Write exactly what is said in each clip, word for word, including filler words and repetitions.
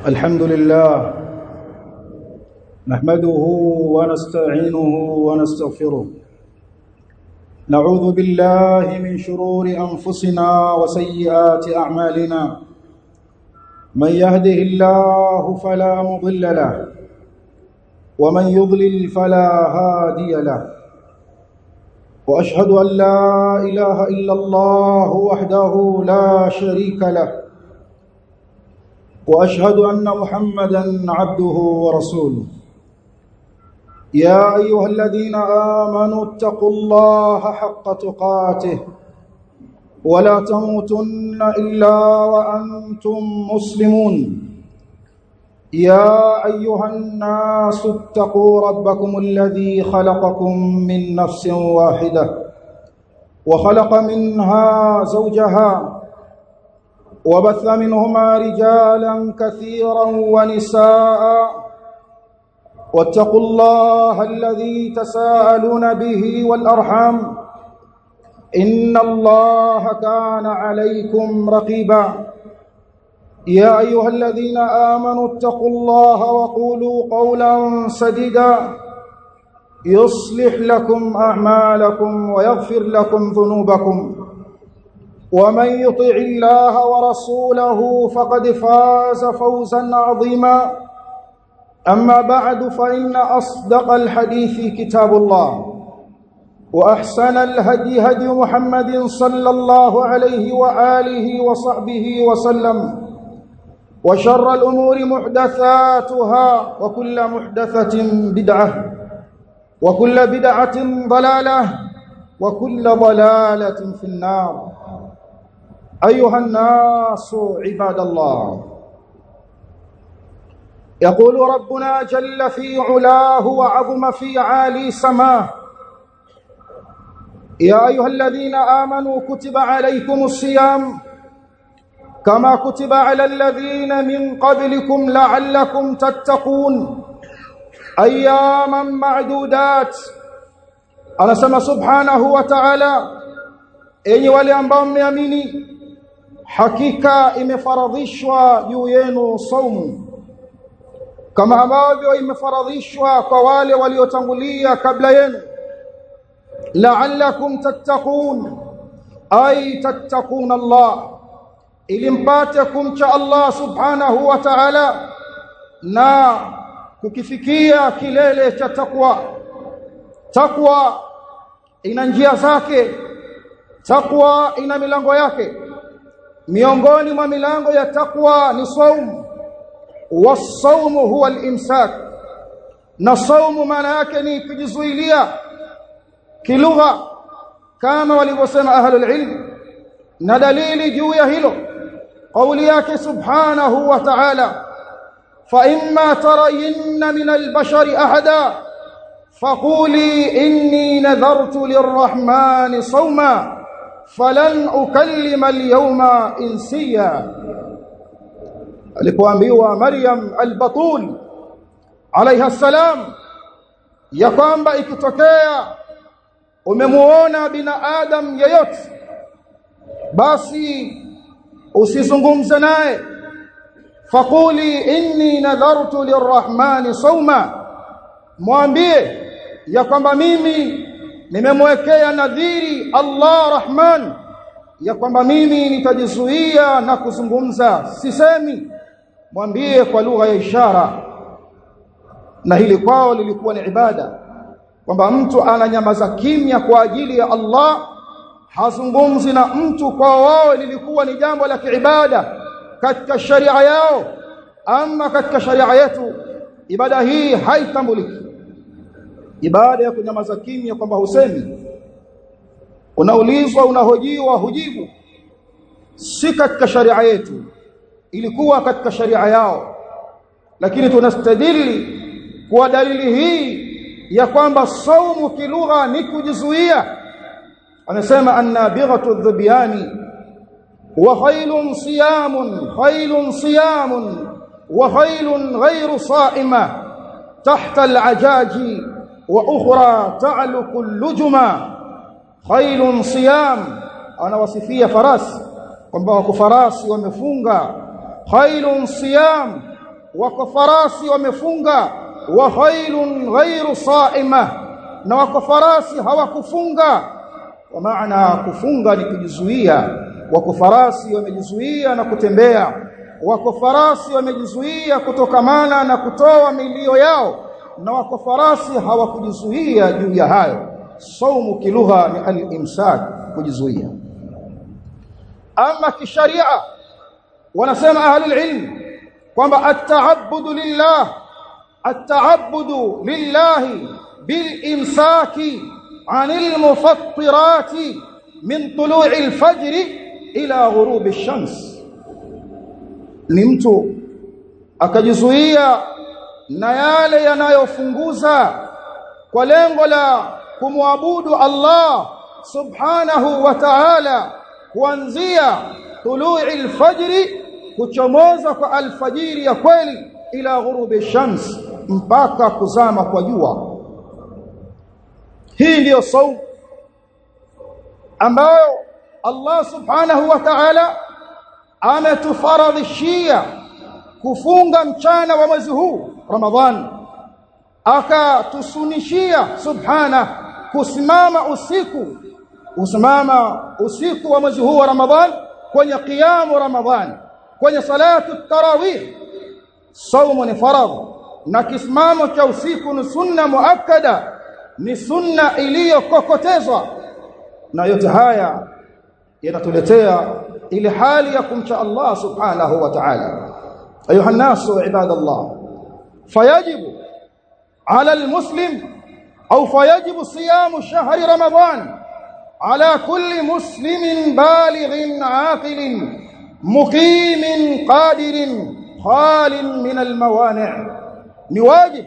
الحمد لله نحمده ونستعينه ونستغفره نعوذ بالله من شرور أنفسنا وسيئات أعمالنا من يهده الله فلا مضل له ومن يضلل فلا هادي له وأشهد أن لا إله إلا الله وحده لا شريك له وأشهد أن محمدًا عبده ورسوله يا أيها الذين آمنوا اتقوا الله حق تقاته ولا تموتن إلا وأنتم مسلمون يا أيها الناس اتقوا ربكم الذي خلقكم من نفس واحدة وخلق منها زوجها وبث منهما رجالا كثيرا ونساء واتقوا الله الذي تساءلون به والأرحام إن الله كان عليكم رقيبا يا أيها الذين آمنوا اتقوا الله وقولوا قولا سديدا يصلح لكم أعمالكم ويغفر لكم ذنوبكم ومن يطع الله ورسوله فقد فاز فوزا عظيما أما بعد فإن أصدق الحديث كتاب الله وأحسن الهدي هدي محمد صلى الله عليه وآله وصحبه وسلم وشر الأمور محدثاتها وكل محدثة بدعة وكل بدعة ضلالة وكل ضلالة في النار أيها الناس عباد الله يقول ربنا جل في علاه وعظم في عالي سماه يا أيها الذين آمنوا كتب عليكم الصيام كما كتب على الذين من قبلكم لعلكم تتقون أياما معدودات anasema subhanahu wa ta'ala enyi wale ambao mmeamini hakika imefaradhishwa juu yenu saumu kama ambavyo imefaradhishwa kwa wale waliotangulia kabla yenu la'allakum tattaqun ay tattaqun Allah ili mpate kumcha Allah subhanahu wa ta'ala na kukifikia kilele cha takwa. Takwa ina njia zake, takwa ina milango yake. Miongoni mwa milango ya takwa ni saum. Was-saumu huwa al-imsak. Na saumu maana yake ni kujizuilia kilugha kama walivyosema ahlul ilm. Na dalili juu ya hilo kauli yake subhanahu wa ta'ala fa imma tarayinna min al-bashari ahada فقولي إني نذرت للرحمن صوما فلن أكلم اليوم إنسيا alipoambiwa Maryam al-Batul alayha salam ya kwamba ikitokea umemuona binadamu yeyote basi usizungumze naye faquli inni nadhartu lirrahmani sawma mwambie ya kwamba mimi nimemwekea nadhiri Allah Rahman ya kwamba mimi nitajizuia na kuzungumza sisemi mwambie kwa lugha ya ishara na hili kwao lilikuwa ni ibada kwamba mtu ananyamaza kimya kwa ajili ya Allah hazungumzi na mtu kwa wao lilikuwa ni jambo la kiibada katika sharia yao ama katika sharia yetu ibada hii haitambuliki ibada ya kunyamaza kimya kwamba husemi unaulizwa unahojiwa hujibu si katika sharia yetu ilikuwa katika sharia yao lakini tunastadili kwa dalili hii ya kwamba saumu kilugha ni kujizuia anasema annabighatu dhubiyani wa khaylun siyamun khaylun siyamun wa khaylun ghayru sa'ima tahta al-ajaji وأخرى تعلق اللجمة خيل صيام أنا وصفية فراس kwamba wako farasi wamefunga khailun siyam wako farasi wamefunga, wa khailun ghairu saima, na wako farasi hawakufunga. Kwa maana kufunga ni kujizuia. Wako farasi wamejizuia na kutembea, wako farasi wamejizuia kutokamana na kutoa milio yao, na wako farasi hawakujizuia juu ya hayo. Saumu kilugha ni al-imsak, kujizuia. Ama kisharia wanasema ahli ilm kwamba at-ta'abbudu lillah at-ta'abbudu lillahi bil-imsaki 'anil mufattirati min tulu'i al-fajr ila ghurubi ash-shams. Ni mtu akajizuia na yale yanayofunguza kwa lengo la kumwabudu Allah subhanahu wa ta'ala, kuanzia tulu'i al-fajr, kuchomoza kwa alfajiri ya kweli, ila ghurubi shams, mpaka kuzama kwa jua. Hii ndiyo saumu ambayo Allah subhanahu wa ta'ala ametufaradhishia kufunga mchana wa mwezi huu Ramadhan, akatusunishia subhana kusimama usiku usimama usiku wa mwezi huu wa Ramadhan kwenye qiyamu Ramadhan, kwenye salatu tarawih. Saumu ni faradhi, na kisimamo cha usiku ni sunna muakkada, ni sunna iliyokokotezwa. Na yote haya yanatuletea ile hali ya kumcha Allah subhanahu wa ta'ala. Ayuha nasu ibadallah, fayajibu ala almuslim au fayajibu siyamu shahri Ramadhan ala kulli muslimin balighin aqilin muqimin qadirin khalin min almawani'. Ni wajib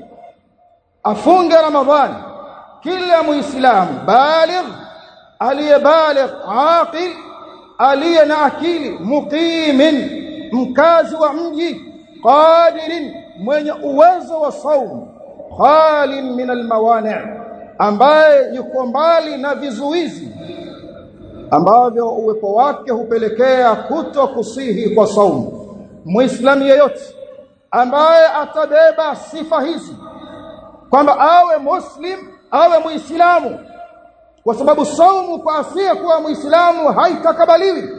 afunge Ramadhan kila muislamu baligh, aliyebaligh, aqil, aliye na akili, muqimin, mkazi wa mji, qadirin, mwenye uwezo wa saumu, khalin min almawani', ambaye yuko mbali na vizuizi ambavyo uwepo wake hupelekea kuto kusihi kwa saumu. Muislamu yeyote ambaye atabeba sifa hizi kwamba awe muslim, awe muislamu, kwa sababu saumu kwa asiye kuwa muislamu haitakubaliwi.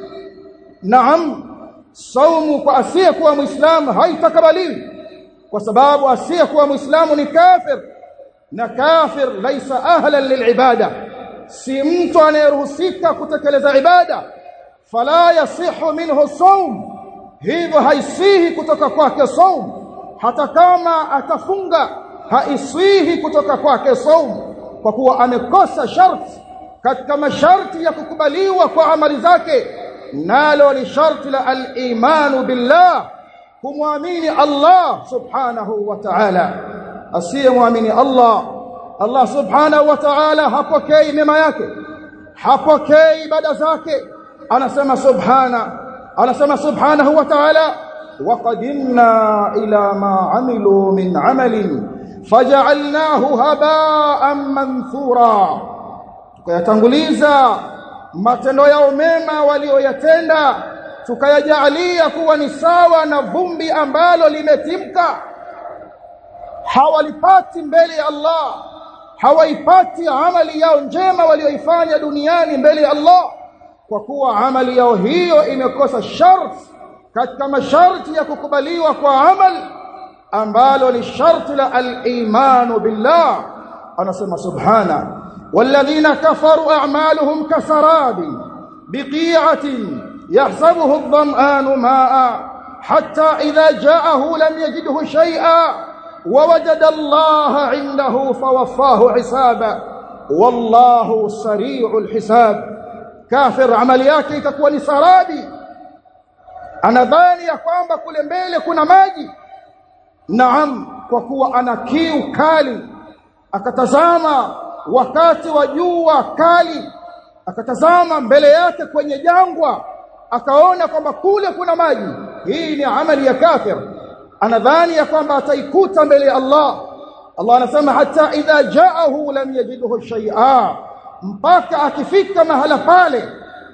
Naam, saumu kwa asiye kuwa muislamu haitakubaliwi, kwa sababu asiye kuwa muislamu ni kafir, na kafir laisa ahlan lilibada, si mtu anayeruhusika kutekeleza ibada. Fala yasihu minhu saum, hivyo haisihi kutoka kwake saum. Hata kama atafunga haisihi kutoka kwake saum, kwa kuwa amekosa sharti katika masharti ya kukubaliwa kwa amali zake, nalo ni sharti la al-imanu billah, kumwamini Allah subhanahu wa ta'ala. Asiye muamini Allah, Allah subhanahu wa ta'ala hapokei mema yake, hapokei ibada zake. Anasema subhana anasema subhanahu wa ta'ala, wa qadimna ila ma amilu min amalin faja'alnahu haba'an manthura, tukayatanguliza matendo yao mema walioyatenda tukayajalia kuwa ni sawa na vumbi ambalo limetimka. Hawalipati mbele ya Allah, hawaipati amali yao njema walioifanya duniani mbele ya Allah, kwa kuwa amali yao hiyo imekosa sharti katika masharti ya kukubaliwa kwa amal, ambalo ni sharti la al-imanu billah. Anasema subhana, walladhina kafaru a'maluhum kasarabin biqi'atin yahsabuhu adh-dham'anu ma'a hatta idha ja'ahu lam yajidhu shay'an wa wajada Allah 'indahu fawaffahu hisaba wallahu sari'ul hisab. Kafir amali yake itakuwa ni sarabi, anadhani ya kwamba kule mbele kuna maji. Naam, kwa kuwa ana kiu kali, akatazama wakati wa jua kali, akatazama mbele yake kwenye jangwa, akaona kwamba kule kuna maji. Hii ni amali ya kafir, anadhani ya kwamba ataikuta mbele ya Allah. Allah anasema hata idha ja'ahu lam yajidhu shay'a, mpaka akifika mahala pale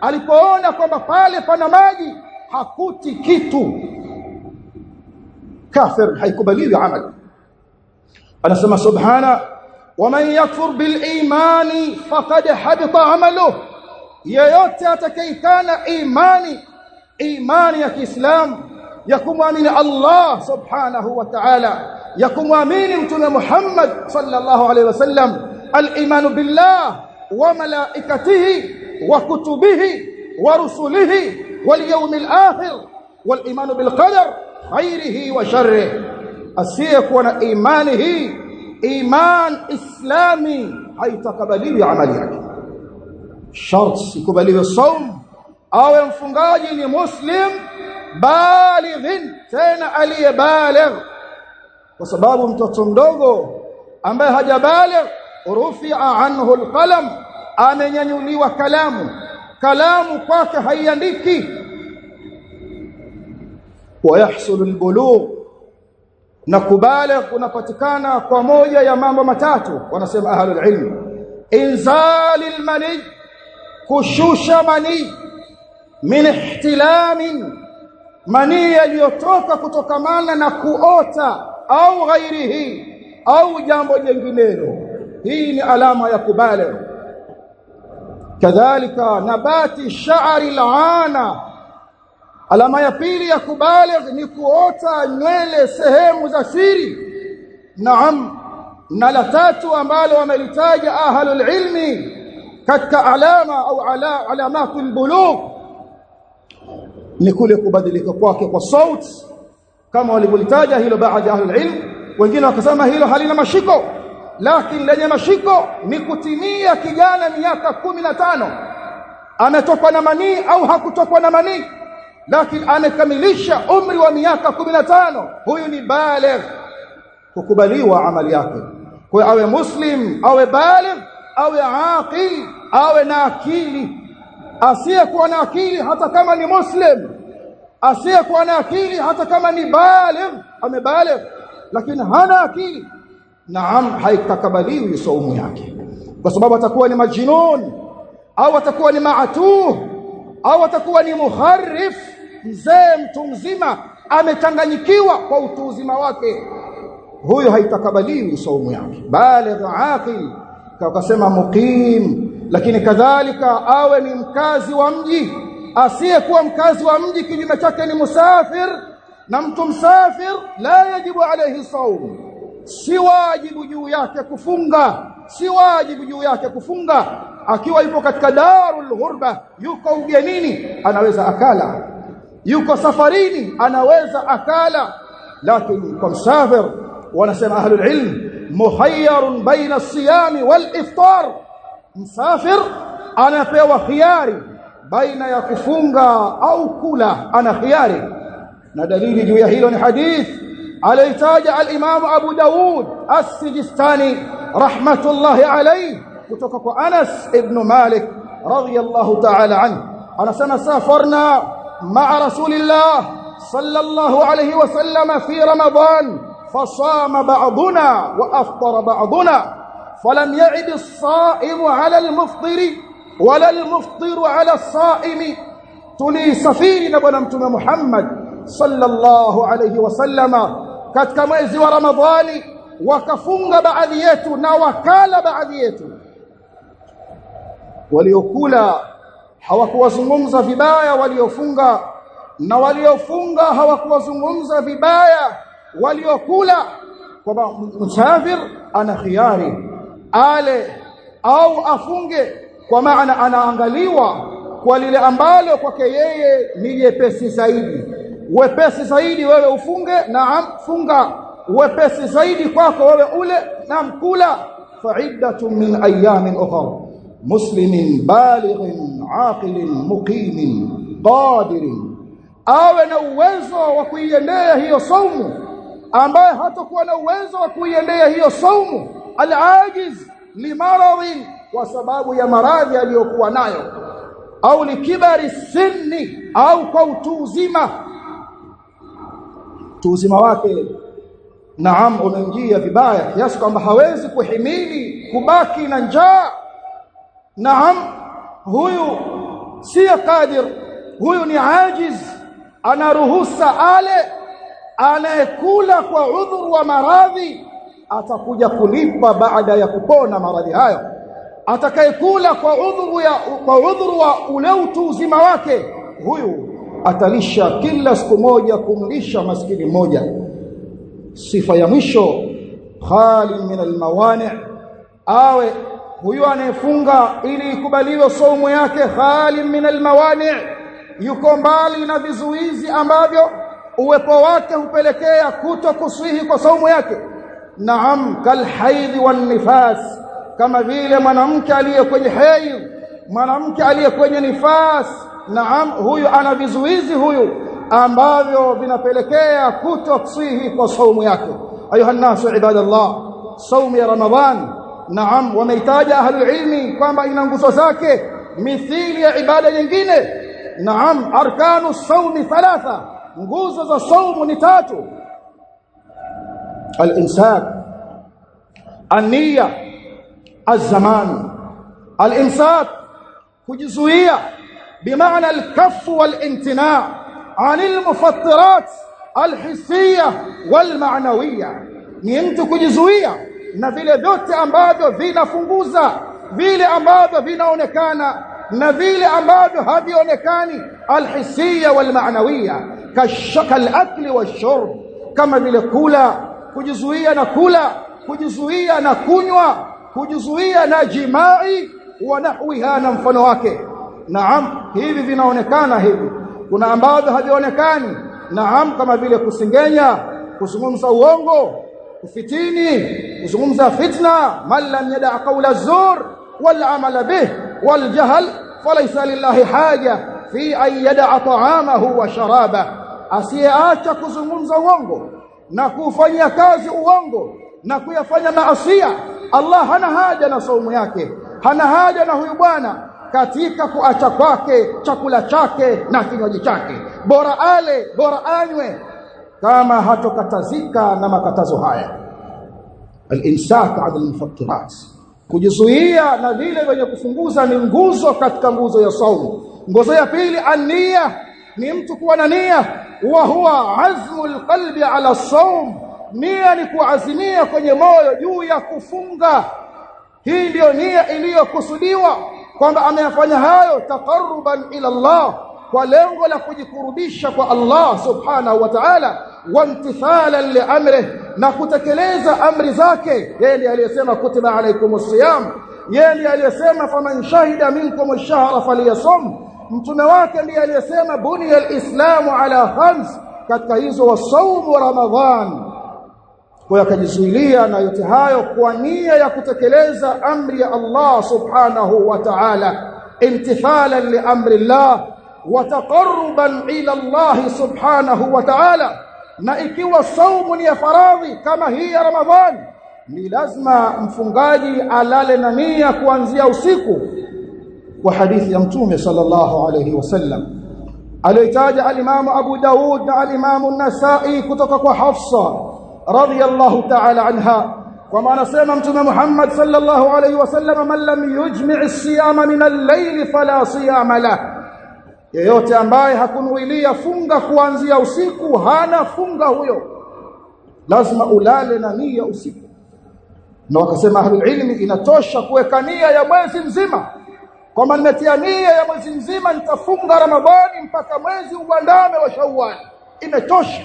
alipoona kwamba pale pana maji hakuti kitu. kafir haikubaliwi amali. Anasema subhana waman yakfur bil imani faqad habita amaluhu, yeyote atakayekana imani imani ya Kiislamu ya kumwamini Allah subhanahu wa ta'ala, ya kumwamini mtume Muhammad sallallahu alayhi wasallam, al-imanu billah wa malaikatihi wa kutubihi wa rusulihi wal yawmil akhir wal imanu bil qadar khairihi wa sharrihi. Asiyekuwa na imani hii, iman islami, haitakubaliwi amali yake. Sharti ikubaliwe saum, awe mfungaji ni muslim balighin, tena aliyebaligh, kwa sababu mtoto mdogo ambaye hajabaligh rufi'a anhu alqalam, amenyanyuliwa kalamu, kalamu kwake haiandiki. Wa yahsulu albulugh, na kubaligh kunapatikana kwa moja ya mambo matatu, wanasema ahlul ilm: inzalil mani, kushusha mani, min ihtilamin, mani yaliyotoka kutokamana na kuota, au ghairihi, au jambo jinginelo. Hii ni alama ya kubaligh. Kadhalika nabati sha'ri al-ana, alama ya pili ya kubaligh ni kuota nywele sehemu za siri. Naam. Na la tatu ambalo wamelitaja ahlul ilmi katika alama au ala alamatul bulugh ni kule kubadilika kwake kwa sauti, kama walivyolitaja hilo baadhi ya ahlul ilm. Wengine wakasema hilo halina mashiko, lakini lenye mashiko ni kutimia kijana miaka kumi na tano, ametokwa na manii au hakutokwa na manii, lakini amekamilisha umri wa miaka kumi na tano, huyu ni baligh, kukubaliwa amali yake. Kwa awe muslim, awe baligh, awe aqil, awe na akili. Asiyekuwa na akili hata kama ni muslim, asiyekuwa na akili hata kama ni baligh, amebaligh lakini hana akili, naam, haitakubaliwi saumu yake, kwa sababu atakuwa ni majnun, au atakuwa ni maatuh, au atakuwa ni muharrif, mzee mtu mzima amechanganyikiwa kwa utu uzima wake. Huyo haitakubaliwi saumu yake. Baligh aqil, akasema muqim, lakini kadhalika awe ni mkazi wa mji. Asiyekuwa mkazi wa mji kinyume chake ni musafir, na mtu msafir la yajibu alayhi saum, si wajibu juu yake kufunga, si wajibu juu yake kufunga. Akiwa yupo katika darul ghurba, yuko ugenini, anaweza akala, yuko safarini, anaweza akala. Lakini kwa msafir, wanasema ahlul ilm, muhayyarun baina as-siyami wal iftar, msafir anapewa khiyari baina ya kufunga au kula, ana khiyari. Na dalili juu ya hilo ni hadith alitaja al-Imam Abu Daud as-Sijistani rahmatullahi alayhi, kutoka kwa Anas ibn Malik radiyallahu ta'ala anhu, anasema safarna ma'a rasulillah sallallahu alayhi wa sallam fi ramadan, fasama ba'duna wa aftara ba'duna, falam ya'id as-sa'im 'ala al-muftiri wala al-muftiru 'ala as-sa'im. Tulisafiri na bwana mtume Muhammad sallallahu alayhi wasallama katika mwezi wa Ramadhani, wakafunga baadhi yetu na wakala baadhi yetu. Waliokula hawakuwazungumza vibaya waliofunga, na waliofunga hawakuwazungumza vibaya waliokula. Kwa msafir ana khiyari, ale au afunge, kwa maana anaangaliwa kwa lile ambalo kwake yeye ni jepesi zaidi. Wepesi zaidi wewe ufunge, naam, funga. Wepesi zaidi kwako wewe ule, naam, kula. Fa'iddatu min ayamin ukhra, muslimin balighin aqilin muqimin qadirin, awe na uwezo wa kuiendea hiyo saumu, ambaye hatakuwa na uwezo wa kuiendea hiyo saumu al-ajiz limaradhin, kwa sababu ya maradhi aliyokuwa nayo, au likibari sinni, au kwa utu uzima, utu uzima wake naam umeingia vibaya kiasi kwamba hawezi kuhimili kubaki na njaa. Naam, huyu si qadir, huyu ni ajiz, anaruhusa ale, anayekula kwa udhuru wa maradhi atakuja kulipa baada ya kupona maradhi hayo. Atakayekula kwa udhuru ya kwa udhuru wa ule utu uzima wake, huyu atalisha kila siku moja kumlisha maskini mmoja. Sifa ya mwisho, khali min almawani', awe huyu anayefunga ili ikubaliwe saumu yake khali min almawani', yuko mbali na vizuizi ambavyo uwepo wake hupelekea kutokusihi kwa saumu yake. Naam, kalhaidhi wan nifas, kama vile mwanamke aliye kwenye haidh, mwanamke aliye kwenye nifas. Naam, huyu ana vizuizi huyu ambavyo vinapelekea kutokusihi kwa saumu yake. Ayuha nasu ibadallah, saumu ya Ramadhan, naam, wameitaja ahlul ilmi kwamba ina nguzo zake mithili ya ibada nyingine. Naam, arkanu saumi thalatha, nguzo za saumu ni tatu: al-imsak, an-niyya, az-zaman. Al-imsak, kujizuia bimaana al-kaff wal-imtina' 'anil mufattirat al-hissiyya wal-ma'nawiyya, ni mtu kujizuia na vile vyote ambavyo vinafunguza, vile ambavyo vinaonekana na vile ambavyo havionekani, al-hissiyya wal-ma'nawiyya, kashakal akli wash-shurb, kama vile kula, kujizuia na kula, kujizuia na kunywa, kujizuia na jimai wa nahwiha na mfano wake. Naam, hivi vinaonekana hivi. Kuna ambavyo havionekani, naam, kama vile kusengenya, kuzungumza uongo, kufitini, kuzungumza fitna. Man lam yada' qawla az-zur wal 'amala bih wal jahl falaysa lillahi haja fi an yada'a ta'amahu wa sharaba. Asiyeacha kuzungumza uongo na kufanya kazi uongo na kuyafanya maasiya, Allah hana haja na saumu yake, hana haja na huyu bwana katika kuacha kwake chakula chake na kinywaji chake. Bora ale, bora anywe, kama hatokatazika na makatazo haya. Al-imsak 'ala al-mufattirat, kujizuia na vile vyenye kufunguza, ni nguzo katika nguzo ya saumu. Nguzo ya pili, an-niyya, ni mtu kuwa na nia, wa huwa azmul qalbi 'ala as-sawm. Nia ni kuazimia kwenye moyo juu ya kufunga. Hii ndio nia iliyokusudiwa, kwamba ameyafanya hayo taqarruban ila Allah, kwa lengo la kujikurubisha kwa Allah subhanahu wa ta'ala, wa imtithalan li amrihi, na kutekeleza amri zake. Yeye ndiye aliyesema kutiba alaykumus siyam, yeye ndiye aliyesema faman shahida minkum ash-shahra falyasum. Mtume wake ndiye aliyesema buniya al-islamu ala khams, katika hizo wasaumu Ramadhan. Kwa akajizuilia na yote hayo kwa nia ya kutekeleza amri ya Allah subhanahu wa ta'ala, imtithalan li amri Allah wa taqarruban ila Allah subhanahu wa ta'ala. Na ikiwa saumu ni ya faradhi kama hii ya Ramadhan, ni lazima mfungaji alale na nia kuanzia usiku, kwa hadithi ya Mtume sallallahu alayhi wasallam aliyotaja al-Imam Abu Daud na al-Imam an-Nasa'i kutoka kwa Hafsa radhiyallahu ta'ala anha, kwa maana sema Mtume Muhammad sallallahu alayhi wasallam, man lam yujmi' as-siyama min al-layl fala siyama lah, yeyote ambaye hakunuilia funga kuanzia usiku hana funga huyo. Lazima ulale na nia usiku. Na wakasema ahlul ilmi, inatosha kuweka nia ya mwezi mzima, kwamba nimetia nia ya mwezi mzima nitafunga Ramadhani mpaka mwezi uandame wa Shawwal, imetosha.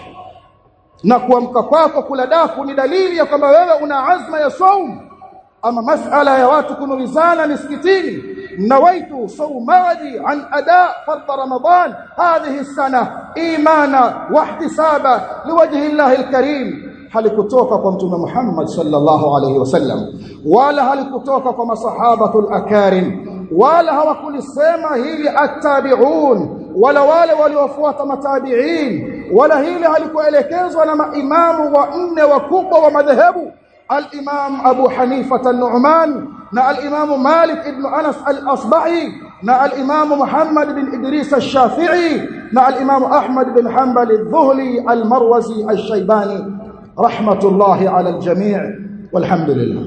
Na kuamka kwako kula daku ni dalili ya kwamba wewe una azma ya saum. Ama masala ya watu kunuizana misikitini, nawaitu sawmadi an ada fard Ramadan hadhihi sana imana wa ihtisaba liwajhi Allah alkarim, halikutoka kwa Mtume Muhammad sallallahu alayhi wasallam, wala halikutoka kwa masahabatul akarim, wala hawakulisema hili at-tabi'un, wala wale waliofuata matabi'in, wala hili halikuelekezwa na maimamu wa nne wakubwa wa madhehebu: al-Imam Abu Hanifa an-Nu'man, na al-Imam Malik ibn Anas al-Asbahi, na al-Imam Muhammad bin Idris al-Shafi'i, na al-Imam Ahmad bin Hanbal al-Dhuhli al-Marwazi al-Shaybani, rahmatullahi ala al-jami'. Walhamdulillah,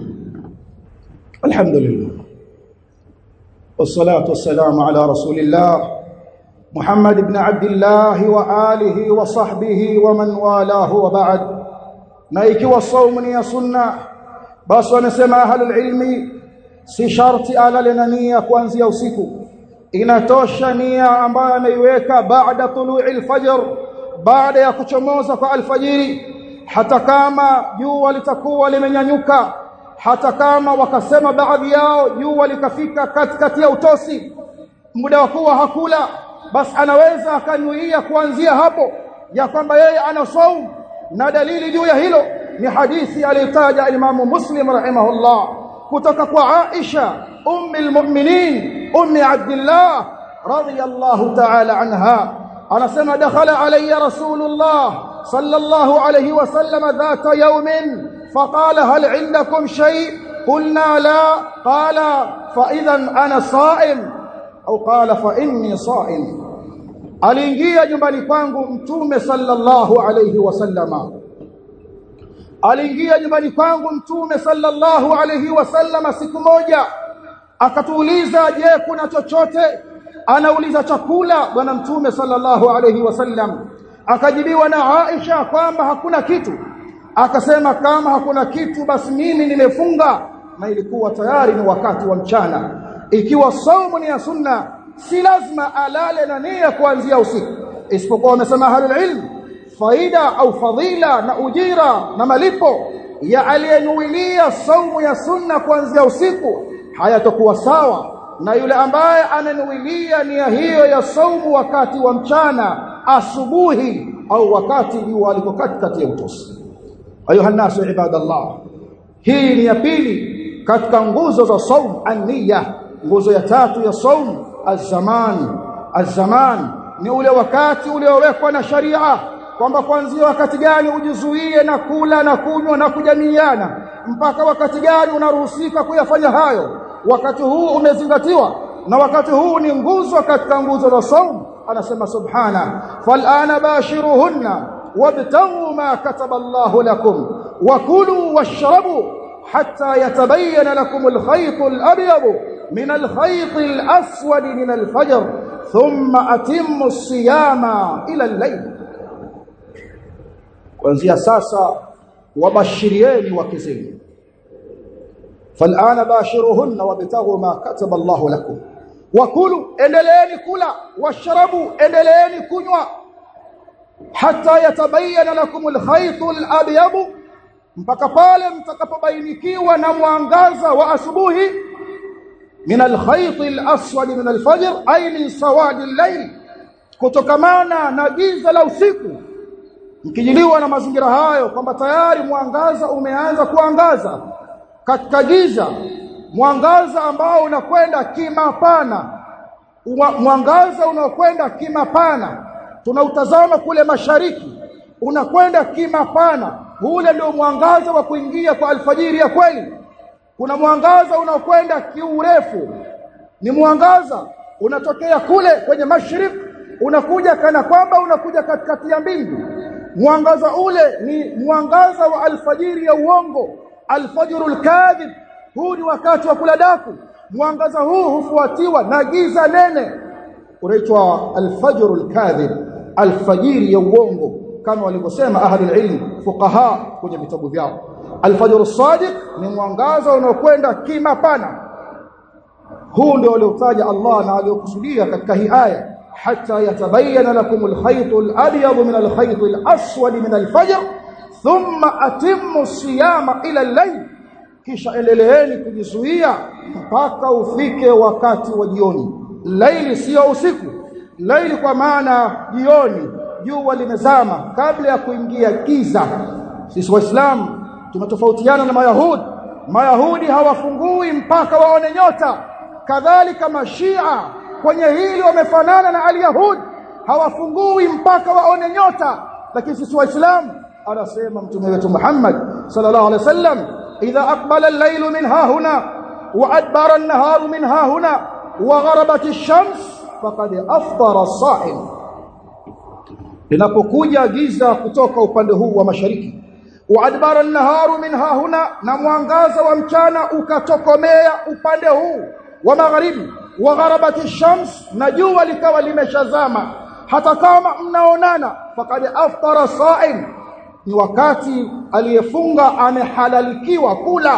alhamdulillah, wassalatu wassalamu ala rasulillah محمد بن عبد الله وآله وصحبه ومن والاه وبعد. na ikiwa saumu ni ya sunna, basi wanasema ahlul ilmi si sharti alale na nia kuanzia usiku, inatosha nia ambayo anaiweka baada tulu'il fajr, baada ya kuchomoza kwa alfajiri, hata kama jua litakuwa limenyanyuka, hata kama wakasema baadhi yao jua likafika katikati ya utosi, muda wa kuwa hakula, basi anaweza akanuia kuanzia hapo ya kwamba yeye ana saumu. na dalili juu ya hilo ni hadithi aliyotaja Imam Muslim rahimahullah kutoka kwa Aisha ummi almu'minin ummi Abdullah radiyallahu ta'ala anha, anasema dakhala alayya rasulullah sallallahu alayhi wasallam dhata yawmin faqala hal 'indakum shay, qulna la, qala fa idhan ana sa'im au qala fa inni sa'im. aliingia nyumbani kwangu mtume sallallahu alayhi wasallama aliingia nyumbani kwangu mtume sallallahu alayhi wasallama siku moja, akatuuliza je kuna chochote, anauliza chakula bwana mtume sallallahu alayhi wasallam. akajibiwa na Aisha kwamba hakuna kitu, akasema kama hakuna kitu basi mimi nimefunga, na ilikuwa tayari ni wakati wa mchana. ikiwa saumu ni ya sunna, si lazima alale na nia kuanzia usiku, isipokuwa wamesema ahlul ilm faida au fadhila na ujira na malipo ya aliyenuilia saumu ya sunna kuanzia usiku hayatakuwa sawa na yule ambaye ananuilia nia hiyo ya saumu wakati wa mchana, asubuhi, au wakati jua liko katikati ya utosi. ayuha nasu ibadallah, hii ni ya pili katika nguzo za saumu, an-niyya. nguzo ya tatu ya saumu az-zaman. az-zaman ni ule wakati uliowekwa na sharia kwamba kuanzia wakati gani ujizuie na kula na kunywa na kujamiana, mpaka wakati gani unaruhusika kuyafanya hayo. wakati huu umezingatiwa, na wakati huu ni nguzo katika nguzo za saumu. anasema subhana fal'ana bashiruhunna wabtaghu ma kataba Allahu lakum wakulu washrabu hatta yatabayyana lakum al-khayt al-abyad min al-khayt al-aswad min al-fajr thumma atimmu as-siyama ila al-layl. kuanzia sasa wabashirieni wake zenu, fal'ana bashiruhunna wabtaghu ma kataba Allahu lakum wakulu, endeleeni kula, washrabu, endeleeni kunywa, hatta yatabayyana lakum al-khayt al-abyad, mpaka pale mtakapobainikiwa na mwangaza wa asubuhi, min al-khayt al-aswad min al-fajr, ay min sawad al-layl, kutokamana na giza la usiku. mkijiliwa na mazingira hayo kwamba tayari mwangaza umeanza kuangaza katika giza, mwangaza ambao unakwenda kimapana, mwangaza unaokwenda kimapana, tunautazama kule mashariki, unakwenda kimapana, ule ndio mwangaza wa kuingia kwa alfajiri ya kweli. kuna mwangaza unaokwenda kiurefu, ni mwangaza unatokea kule kwenye mashariki, unakuja kana kwamba unakuja katikati ya mbingu. mwangaza ule ni mwangaza wa alfajiri ya uongo, alfajrul kadhib. huu ni wakati wa kula daku. mwangaza huu hufuatiwa na giza nene, unaitwa alfajrul kadhib, alfajiri ya uongo, kama walivyosema ahlul ilm fuqaha kwenye vitabu vyao. alfajrus sadiq ni mwangaza unaokwenda kimapana. huu ndio aliotaja Allah na aliokusudia katika hii aya, hatta yatabayyana lakum al-khayt al-abyad min al-khayt al-aswad min al-fajr thumma atimmu siyama ila al-layl, kisha endeleeni kujizuia mpaka ufike wakati wa jioni. Laili sio usiku, laili kwa maana jioni, jua limezama kabla ya kuingia giza. sisi waislamu tunatofautiana na mayahudi. mayahudi hawafungui mpaka waone nyota, kadhalika mashia kwenye hili wamefanana na alyahud, hawafungui mpaka waone nyota. lakini sisi waislamu, anasema mtume wetu Muhammad sallallahu alaihi wasallam, idha aqbala al-laylu min hahuna wa adbara an-naharu min hahuna wa gharabat ash-shams faqad aftara as-sa'im. linapokuja giza kutoka upande huu wa mashariki, wa adbara an-naharu min hahuna, na mwangaza wa mchana ukatokomea upande huu wa magharibi, wa gharabati shams, na jua likawa limeshazama, hata kama mnaonana, faqad aftara sa'im, ni wakati aliyefunga amehalalikiwa kula.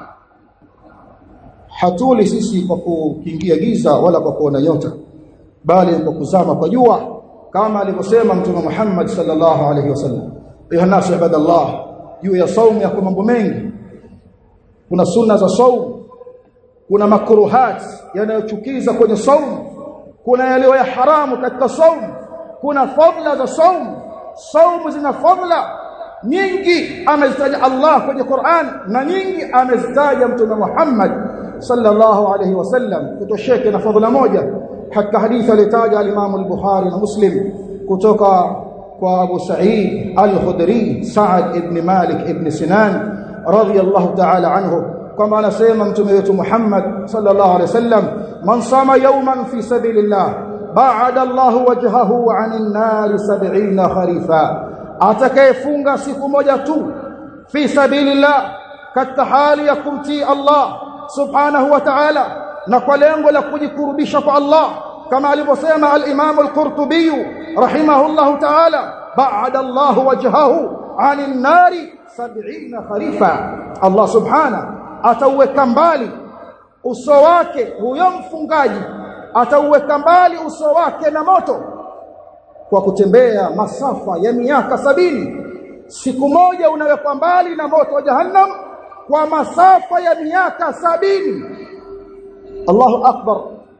Hatuli sisi kwa kuingia giza wala kwa kuona nyota, bali kwa kuzama kwa jua, kama alivyosema Mtume Muhammad sallallahu alaihi wasallam. Ayuha nasu ibadallah, juu ya saumu yako mambo mengi. Kuna sunna za saumu, kuna makruhat yanayochukiza kwenye saumu, kuna yale ya haramu katika saumu, kuna fadhila za saumu. Saumu zina fadhila nyingi amezitaja Allah kwenye Qur'an, na nyingi amezitaja Mtume Muhammad sallallahu alayhi wasallam. Kutosheke na fadhila moja katika hadithi alitaja al-Imam al-Bukhari na Muslim kutoka kwa Abu Sa'id al-Khudri, Sa'ad ibn Malik ibn Sinan radiyallahu ta'ala anhu, kama anasema Mtume wetu Muhammad sallallahu alayhi wasallam, man sama yawman fi sabilillah ba'ada Allah wajhahu 'anil nar sab'ina kharifa, atakayefunga siku moja tu fi sabilillah, katika hali ya kumtii Allah subhanahu wa ta'ala na kwa lengo la kujikurubisha kwa Allah, kama alivyosema al-Imam al-Qurtubi rahimahullahu ta'ala, ba'ada Allah wajhahu 'anil nari sab'ina kharifa, Allah subhanahu atauweka mbali uso wake, huyo mfungaji atauweka mbali uso wake na moto kwa kutembea masafa ya miaka sabini. Siku moja unawekwa mbali na moto wa jahannam kwa masafa ya miaka sabini. Allahu akbar.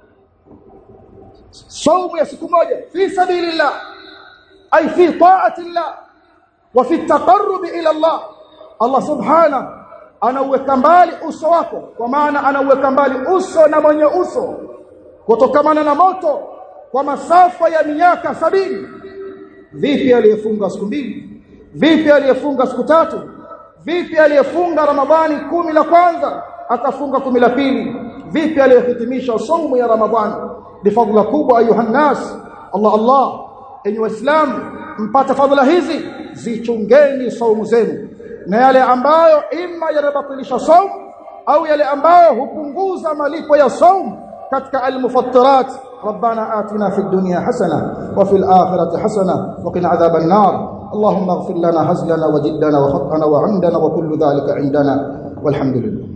Saumu ya siku moja fi sabilillah, ay fi ta'atillah wa fi taqarrub ila Allah. Allah subhanahu anauweka mbali uso wako, kwa maana anauweka mbali uso na mwenye uso kutokamana na moto kwa masafa ya miaka sabini. Vipi aliyefunga siku mbili? Vipi aliyefunga siku tatu? Vipi aliyefunga Ramadhani kumi la kwanza akafunga kumi la pili? Vipi aliyehitimisha saumu ya Ramadhani? Ni fadhila kubwa ayuha nas. Allah Allah, enyi waislamu, mpata fadhila hizi, zichungeni saumu zenu, na yale ambayo ima yanabatilisha saumu au yale ambayo hupunguza malipo ya saumu katika al-mufattirat. ربنا آتنا في الدنيا حسنة وفي الآخرة حسنة وقنا عذاب النار. اللهم اغفر لنا هزلنا وجدنا وخطأنا وعمدنا وكل ذلك عندنا والحمد لله.